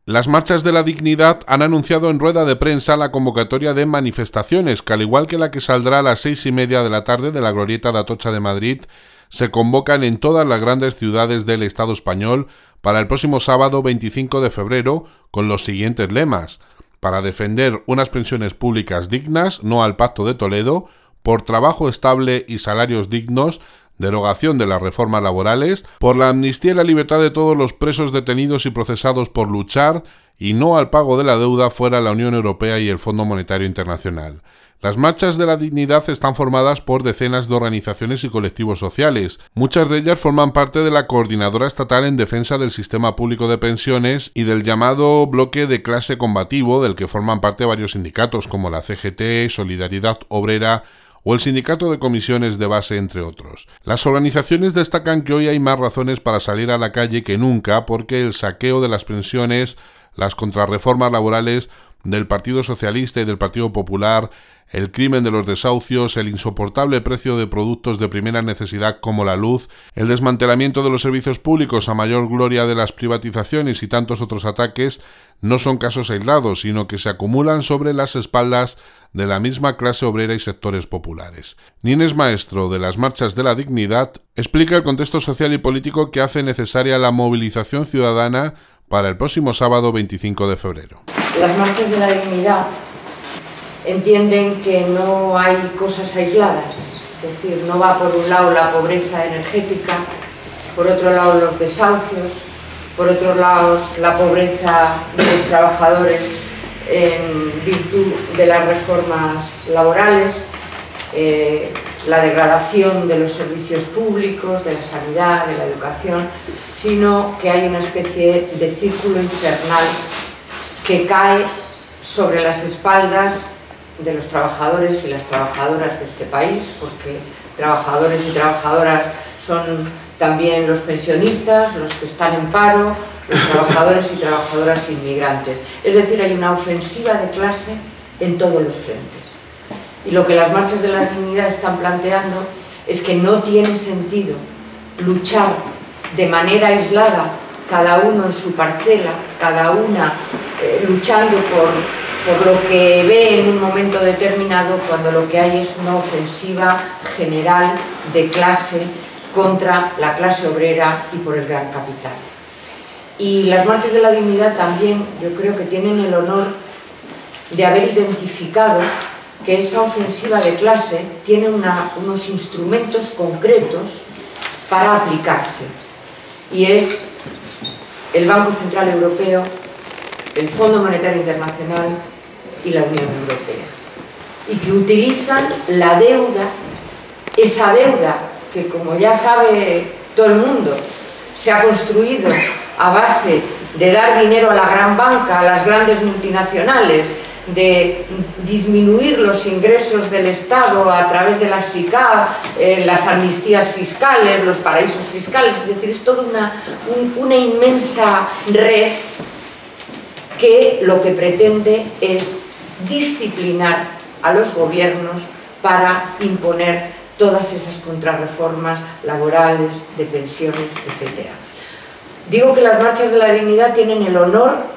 Las Marchas de la Dignidad han anunciado en rueda de prensa la convocatoria de manifestaciones, que al igual que la que saldrá a las 6:30 de la tarde de la Glorieta de Atocha de Madrid, se convocan en todas las grandes ciudades del Estado español para el próximo sábado 25 de febrero con los siguientes lemas: para defender unas pensiones públicas dignas, no al Pacto de Toledo, por trabajo estable y salarios dignos, derogación de las reformas laborales, por la amnistía y la libertad de todos los presos detenidos y procesados por luchar, y no al pago de la deuda fuera la Unión Europea y el Fondo Monetario Internacional. Las Marchas de la Dignidad están formadas por decenas de organizaciones y colectivos sociales. Muchas de ellas forman parte de la Coordinadora Estatal en Defensa del Sistema Público de Pensiones y del llamado Bloque de Clase Combativo, del que forman parte varios sindicatos como la CGT, Solidaridad Obrera o el Sindicato de Comisiones de Base, entre otros. Las organizaciones destacan que hoy hay más razones para salir a la calle que nunca, porque el saqueo de las pensiones, las contrarreformas laborales del Partido Socialista y del Partido Popular, el crimen de los desahucios, el insoportable precio de productos de primera necesidad como la luz, el desmantelamiento de los servicios públicos a mayor gloria de las privatizaciones y tantos otros ataques no son casos aislados, sino que se acumulan sobre las espaldas de la misma clase obrera y sectores populares. Nines Maestro, de las Marchas de la Dignidad, explica el contexto social y político que hace necesaria la movilización ciudadana para el próximo sábado 25 de febrero. Las Marchas de la Dignidad entienden que no hay cosas aisladas, es decir, no va por un lado la pobreza energética, por otro lado los desahucios, por otro lado la pobreza de los trabajadores en virtud de las reformas laborales, la degradación de los servicios públicos, de la sanidad, de la educación, sino que hay una especie de círculo infernal que cae sobre las espaldas de los trabajadores y las trabajadoras de este país, porque trabajadores y trabajadoras son también los pensionistas, los que están en paro, los trabajadores y trabajadoras inmigrantes. Es decir, hay una ofensiva de clase en todos los frentes. Y lo que las Marchas de la Dignidad están planteando es que no tiene sentido luchar de manera aislada, cada uno en su parcela, cada una luchando por lo que ve en un momento determinado, cuando lo que hay es una ofensiva general de clase contra la clase obrera y por el gran capital. Y las Marchas de la Dignidad también, yo creo que tienen el honor de haber identificado que esa ofensiva de clase tiene unos instrumentos concretos para aplicarse, y es el Banco Central Europeo, el Fondo Monetario Internacional y la Unión Europea, y que utilizan la deuda, esa deuda que, como ya sabe todo el mundo, se ha construido a base de dar dinero a la gran banca, a las grandes multinacionales, de disminuir los ingresos del Estado a través de las SICAV, las amnistías fiscales, los paraísos fiscales. Es decir, es toda una inmensa red que lo que pretende es disciplinar a los gobiernos para imponer todas esas contrarreformas laborales, de pensiones, etc. Digo que las Marchas de la Dignidad tienen el honor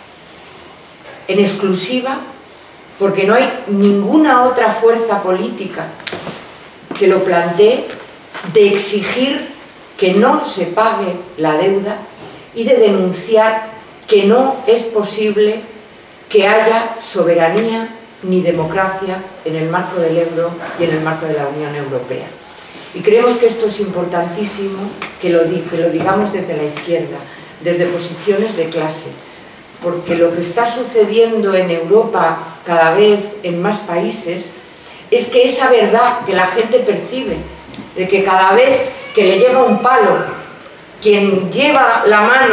en exclusiva, porque no hay ninguna otra fuerza política que lo plantee, de exigir que no se pague la deuda y de denunciar que no es posible que haya soberanía ni democracia en el marco del euro y en el marco de la Unión Europea. Y creemos que esto es importantísimo que lo digamos desde la izquierda, desde posiciones de clase, porque lo que está sucediendo en Europa cada vez en más países es que esa verdad que la gente percibe, de que cada vez que le llega un palo, quien lleva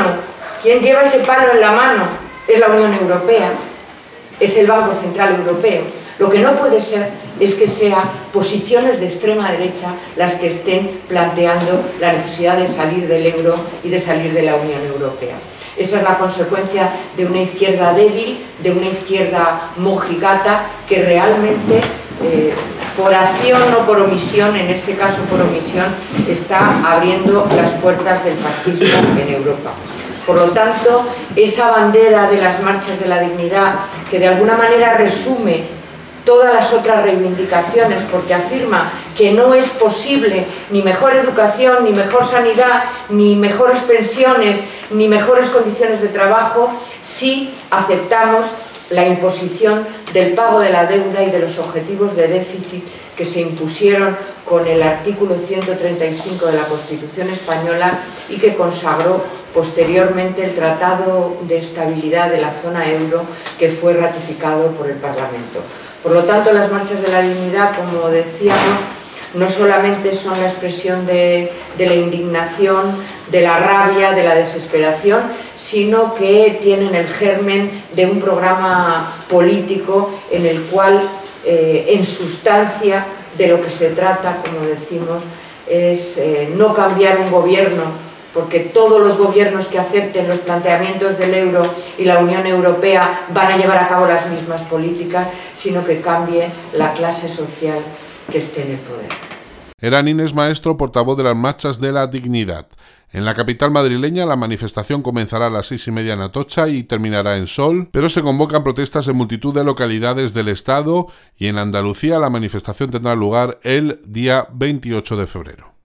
ese palo en la mano es la Unión Europea, es el Banco Central Europeo. Lo que no puede ser es que sean posiciones de extrema derecha las que estén planteando la necesidad de salir del euro y de salir de la Unión Europea. Esa es la consecuencia de una izquierda débil, de una izquierda mojigata que realmente, por acción o por omisión, en este caso por omisión, está abriendo las puertas del fascismo en Europa. Por lo tanto, esa bandera de las marchas de la dignidad, que de alguna manera resume todas las otras reivindicaciones, porque afirma que no es posible ni mejor educación, ni mejor sanidad, ni mejores pensiones, ni mejores condiciones de trabajo, si aceptamos la imposición del pago de la deuda y de los objetivos de déficit que se impusieron con el artículo 135 de la Constitución española y que consagró posteriormente el Tratado de Estabilidad de la zona euro, que fue ratificado por el Parlamento. Por lo tanto, las marchas de la dignidad, como decíamos, no solamente son la expresión de la indignación, de la rabia, de la desesperación, sino que tienen el germen de un programa político en el cual, en sustancia, de lo que se trata, como decimos, es no cambiar un gobierno, porque todos los gobiernos que acepten los planteamientos del euro y la Unión Europea van a llevar a cabo las mismas políticas, sino que cambie la clase social que esté en el poder. Era Inés Maestro, portavoz de las marchas de la dignidad. En la capital madrileña la manifestación comenzará a las 6:30 en Atocha y terminará en Sol, pero se convocan protestas en multitud de localidades del estado y en Andalucía la manifestación tendrá lugar el día 28 de febrero.